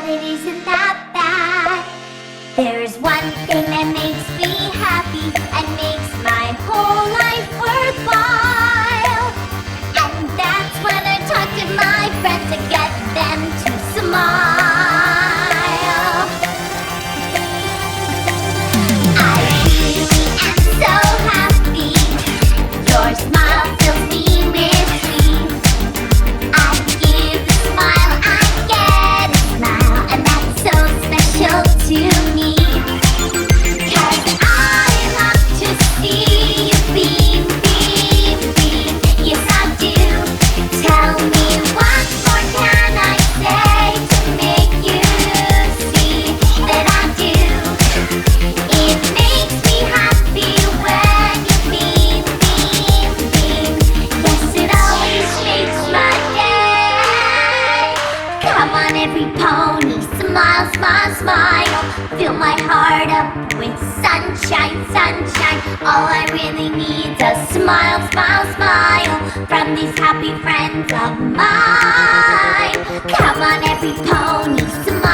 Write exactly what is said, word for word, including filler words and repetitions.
it isn't that bad. There's one thing that makes me happy and makes my whole life worthwhile. And that's when I talk to my friends to get them to smile. I really am so happy. Your smile fills me with dreams. I give a smile, I get a smile, and that's so special to me. 'Cause I love to see you beam, beam, beam. Yes, I do. Tell me what more can I say to make you see that I do. It makes me happy when you beam, beam, beam. Yes, it always makes my day. Come on, every pony, smile, smile, smile. Fill my heart up with sunshine, sunshine. All I really need's a smile, smile, smile from these happy friends of mine. Come on, every pony, smile.